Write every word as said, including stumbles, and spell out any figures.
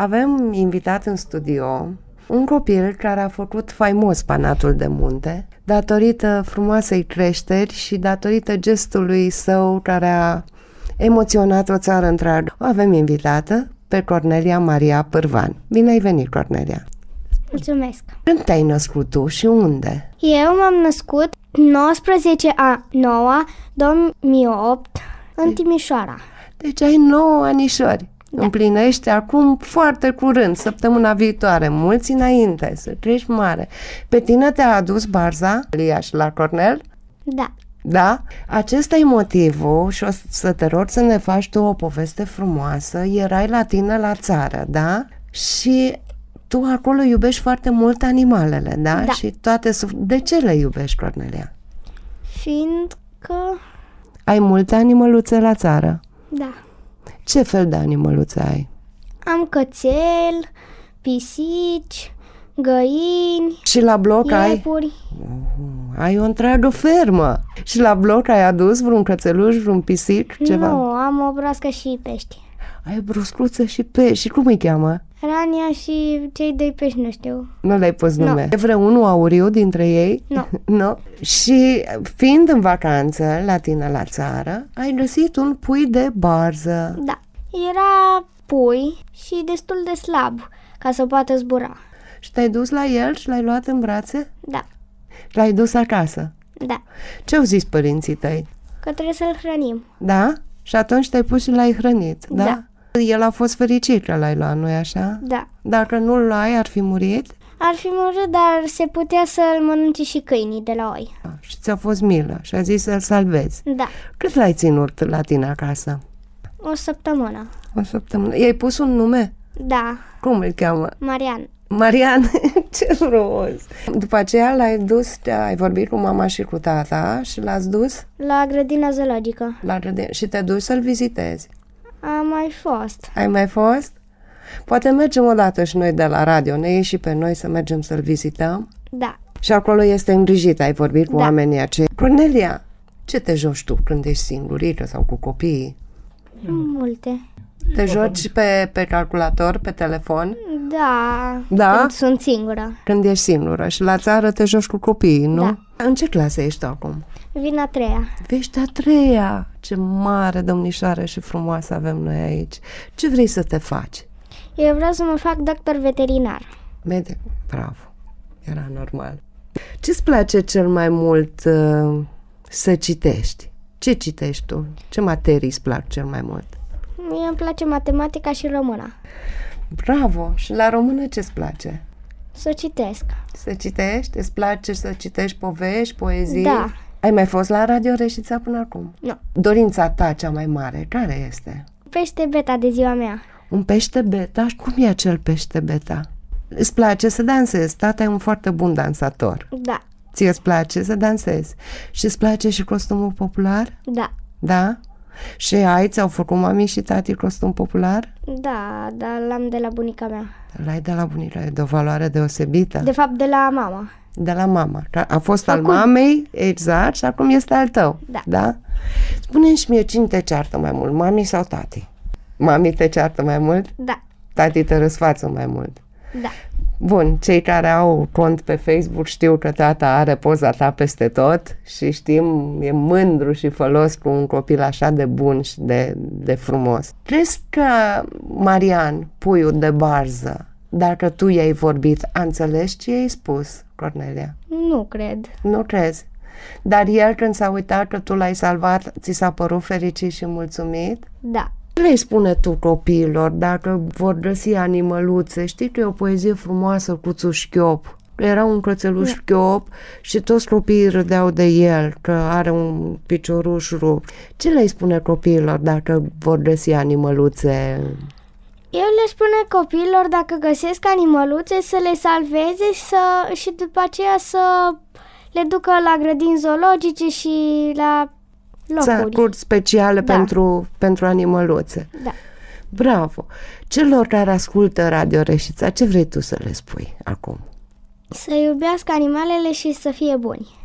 Avem invitat în studio un copil care a făcut faimos Banatul de Munte datorită frumoasei creșteri și datorită gestului său care a emoționat o țară întreagă. O avem invitată pe Cornelia Maria Pârvan. Bine ai venit, Cornelia! Mulțumesc! Când te-ai născut tu și unde? Eu m-am născut nouăsprezece a noua două mii opt în Timișoara. Deci ai nouă anișori. Da. Împlinești acum foarte curând, săptămâna viitoare, mulți înainte, să crești mare. Pe tine te-a adus Barza, Iași, la Cornel? Da. Da? Acesta e motivul și o să te rog să ne faci tu o poveste frumoasă. Erai la tine la țară, da? Și tu acolo iubești foarte mult animalele, da? Da. Și toate suf- De ce le iubești, Cornelia? Fiindcă... Ai multe animăluțe la țară? Da. Ce fel de animăluțe ai? Am cățel, pisici, găini, Și la bloc ai? iepuri. Uh, ai o întreagă fermă. Și la bloc ai adus vreun cățeluș, vreun pisic, ceva? Nu, am o broască și pești. Ai bruscuță și pești. Și cum îi cheamă? Rania și cei doi pești nu știu. Nu le-ai pus Nu. nume? E vreunul auriu dintre ei? Nu. Nu? Și fiind în vacanță la tine la țară, ai găsit un pui de barză. Da. Era pui și destul de slab ca să poată zbura. Și te-ai dus la el și l-ai luat în brațe? Da. Și l-ai dus acasă. Da. Ce-au zis părinții tăi? Că trebuie să-l hrănim. Da? Și atunci te-ai pus și l-ai hrănit, da? Da. El a fost fericit că l-ai luat, nu-i așa? Da. Dacă nu-l luai, ar fi murit? Ar fi murit, dar se putea să-l mănânce și câinii de la oi. Și ți-a fost milă și a zis să-l salvezi. Da. Cât l-ai ținut la tine acasă? O săptămână. O săptămână. I-ai pus un nume? Da. Cum îl cheamă? Marian. Marian, ce frumos! După aceea l-ai dus, ai vorbit cu mama și cu tata și l-ați dus La grădina zoologică. la grădină și te duci să-l vizitezi. Am mai fost. Ai mai fost? Poate mergem o dată și noi de la radio, ne ieși și pe noi să mergem să-l vizităm? Da. Și acolo este îngrijit, ai vorbit cu Da. oamenii aceia. Cornelia, ce te joci tu când ești singurică sau cu copiii? Multe. Te joci pe, pe calculator, pe telefon? Da. Da? Când sunt singură. Când ești singură și la țară te joci cu copiii, nu? Da. În ce clasă ești acum? Vin a treia. Ești a treia! Ce mare domnișoară și frumoasă avem noi aici. Ce vrei să te faci? Eu vreau să mă fac doctor veterinar. Vede? Bravo! Era normal. Ce-ți place cel mai mult uh, să citești? Ce citești tu? Ce materii îți plac cel mai mult? Mie îmi place matematica și româna. Bravo! Și la română ce-ți place? Să citesc. Să citești? Îți place să citești povești, poezii? Da. Ai mai fost la Radio Reșița până acum? Nu. Dorința ta cea mai mare, care este? Pește beta de ziua mea. Un pește beta? Și cum e acel pește beta? Îți place să dansezi? Tata e un foarte bun dansator. Da. Ție îți place să dansezi? Și îți place și costumul popular? Da. Da? Și ai, ți-au făcut mami și tati costum popular? Da, dar l-am de la bunica mea. L-ai de la bunica, e de o valoare deosebită. De fapt, de la mama. De la mama. A fost Făcut. al mamei, exact, și acum este al tău. Da. Da? Spune-mi și mie, cine te ceartă mai mult, mami sau tati? Mami te ceartă mai mult? Da. Tati te răsfață mai mult? Da. Bun, cei care au cont pe Facebook știu că tata are poza ta peste tot și știm, e mândru și fălos cu un copil așa de bun și de, de frumos. Crezi că Marian, puiul de barză, dacă tu i-ai vorbit, a înțeles ce i-ai spus, Cornelia? Nu cred. Nu crezi? Dar el, când s-a uitat că tu l-ai salvat, ți s-a părut fericit și mulțumit? Da. Ce le spune tu copiilor dacă vor găsi animăluțe? Știi că e o poezie frumoasă cu Țușchiop. Era un cățeluș Da. Chiop și toți copiii râdeau de el, că are un picioruș rupt. Ce le spune copiilor dacă vor găsi animăluțe? Eu le spune copiilor dacă găsesc animăluțe să le salveze și, să, și după aceea să le ducă la grădini zoologice și la locuri. Țarcuri speciale Da. pentru, pentru animăluțe. Da. Bravo! Celor care ascultă Radio Reșița, ce vrei tu să le spui acum? Să iubească animalele și să fie buni.